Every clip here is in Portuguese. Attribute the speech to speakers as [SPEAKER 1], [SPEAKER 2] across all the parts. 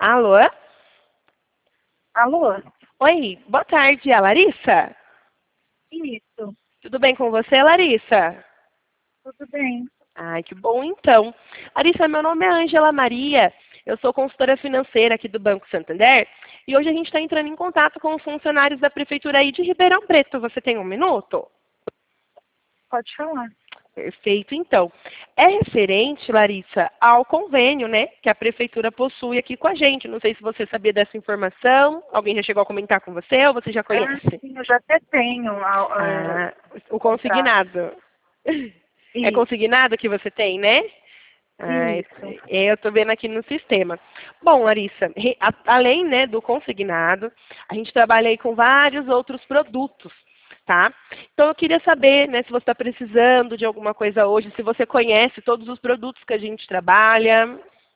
[SPEAKER 1] Alô?
[SPEAKER 2] Alô?
[SPEAKER 1] Oi, boa tarde, é a Larissa?
[SPEAKER 2] Isso,
[SPEAKER 1] Tudo bem com você, Larissa?
[SPEAKER 2] tudo bem.
[SPEAKER 1] Ai, que bom então. Larissa, meu nome é Ângela Maria, eu sou consultora financeira aqui do Banco Santander e hoje a gente está entrando em contato com os funcionários da Prefeitura aí de Ribeirão Preto. Você tem um minuto?
[SPEAKER 2] Pode falar.
[SPEAKER 1] Perfeito, então. É referente, Larissa, ao convênio, né, que a Prefeitura possui aqui com a gente. Não sei se você sabia dessa informação, alguém já chegou a comentar com você ou você já conhece?
[SPEAKER 2] Sim, eu já até tenho
[SPEAKER 1] Ah, o
[SPEAKER 2] contrato.
[SPEAKER 1] consignado. É
[SPEAKER 2] Isso,
[SPEAKER 1] consignado que você tem, né? Ah,
[SPEAKER 2] isso.
[SPEAKER 1] eu estou vendo aqui no sistema. Bom, Larissa, além, né, do consignado, a gente trabalha aí com vários outros produtos, tá? Então eu queria saber, né, se você está precisando de alguma coisa hoje, se você conhece todos os produtos que a gente trabalha.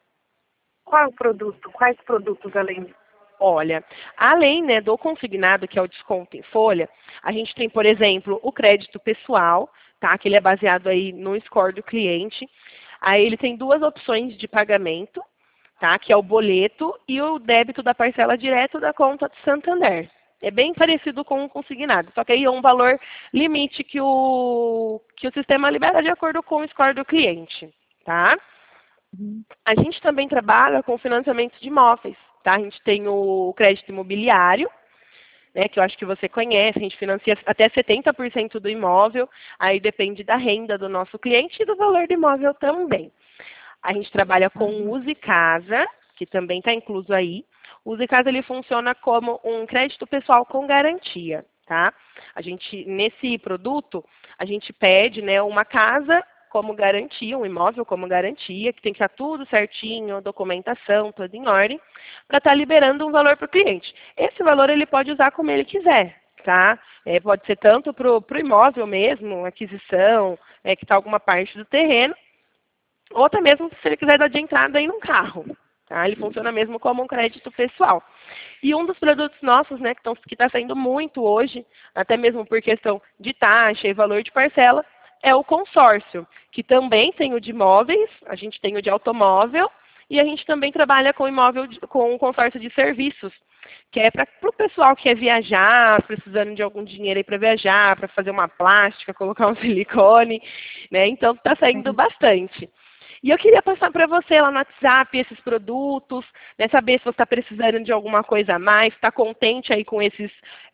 [SPEAKER 2] Qual é o produto? Quais produtos além?
[SPEAKER 1] Olha, além, né, do consignado, que é o desconto em folha, a gente tem, por exemplo, o crédito pessoal, tá? Que ele é baseado aí no score do cliente. Aí ele tem duas opções de pagamento, tá? Que é o boleto e o débito da parcela direto da conta do Santander. É bem parecido com o consignado, só que aí é um valor limite que o sistema libera de acordo com o score do cliente, tá?
[SPEAKER 2] Uhum.
[SPEAKER 1] A gente também trabalha com financiamento de imóveis, tá? A gente tem o crédito imobiliário, né, que eu acho que você conhece, a gente financia até 70% do imóvel, aí depende da renda do nosso cliente e do valor do imóvel também. A gente trabalha com o Use Casa, que também está incluso aí. O Use Casa ele funciona como um crédito pessoal com garantia, tá? A gente, nesse produto, a gente pede, né, uma casa como garantia, um imóvel como garantia, que tem que estar tudo certinho, documentação, tudo em ordem, para estar liberando um valor para o cliente. Esse valor ele pode usar como ele quiser, tá? Pode ser tanto para o imóvel mesmo, aquisição, quitar alguma parte do terreno, ou até mesmo se ele quiser dar de entrada aí num carro. Tá? Ele funciona mesmo como um crédito pessoal. E um dos produtos nossos, né, que está saindo muito hoje, até mesmo por questão de taxa e valor de parcela, é o consórcio, que também tem o de imóveis, a gente tem o de automóvel, e a gente também trabalha com imóvel, com o consórcio de serviços, que é para o pessoal que quer viajar, precisando de algum dinheiro aí para viajar, para fazer uma plástica, colocar um silicone, né? Então está saindo bastante. E eu queria passar para você lá no WhatsApp esses produtos, né, saber se você está precisando de alguma coisa a mais, está contente aí com esses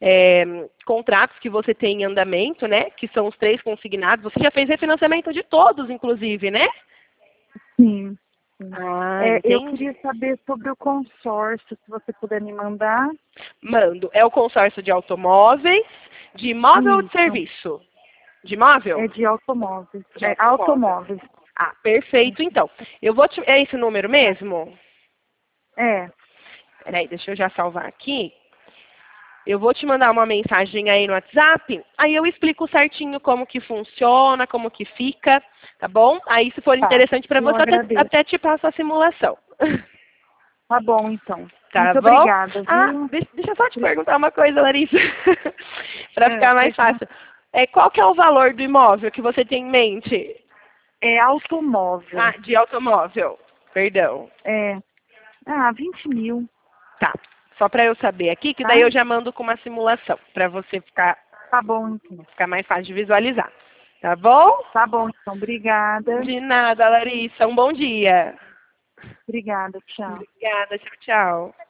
[SPEAKER 1] contratos que você tem em andamento, né? Que são os 3 consignados. Você já fez refinanciamento de todos, inclusive, né?
[SPEAKER 2] Sim. Sim.
[SPEAKER 1] Ah,
[SPEAKER 2] Eu
[SPEAKER 1] entendi.
[SPEAKER 2] queria saber sobre o consórcio, se você puder me mandar.
[SPEAKER 1] Mando. É o consórcio de automóveis, de imóvel ou de
[SPEAKER 2] Isso.
[SPEAKER 1] serviço? De imóvel?
[SPEAKER 2] É de automóveis.
[SPEAKER 1] De
[SPEAKER 2] É
[SPEAKER 1] automóvel.
[SPEAKER 2] automóveis.
[SPEAKER 1] Ah, perfeito, então. Eu vou te... É esse número mesmo?
[SPEAKER 2] É.
[SPEAKER 1] Peraí, deixa eu já salvar aqui. Eu vou te mandar uma mensagem aí no WhatsApp, aí eu explico certinho como que funciona, como que fica, tá bom? Aí se for
[SPEAKER 2] Tá.
[SPEAKER 1] interessante para
[SPEAKER 2] Eu
[SPEAKER 1] você,
[SPEAKER 2] agradeço.
[SPEAKER 1] até te passo a simulação.
[SPEAKER 2] Tá bom, então.
[SPEAKER 1] Tá
[SPEAKER 2] Muito
[SPEAKER 1] bom?
[SPEAKER 2] obrigada,
[SPEAKER 1] Ah,
[SPEAKER 2] viu?
[SPEAKER 1] deixa eu só te perguntar uma coisa, Larissa, para ficar mais
[SPEAKER 2] Pode.
[SPEAKER 1] fácil. Qual que é o valor do imóvel que você tem em mente?
[SPEAKER 2] É automóvel.
[SPEAKER 1] Ah, de automóvel, perdão.
[SPEAKER 2] É. 20 mil,
[SPEAKER 1] Tá, só para eu saber aqui, que daí
[SPEAKER 2] tá?
[SPEAKER 1] eu já mando com uma simulação, para você
[SPEAKER 2] Tá bom, então.
[SPEAKER 1] ficar mais fácil de visualizar. Tá bom?
[SPEAKER 2] Tá bom, então. Obrigada.
[SPEAKER 1] De nada, Larissa. Um bom dia.
[SPEAKER 2] Obrigada. Tchau.
[SPEAKER 1] Obrigada. Tchau, tchau.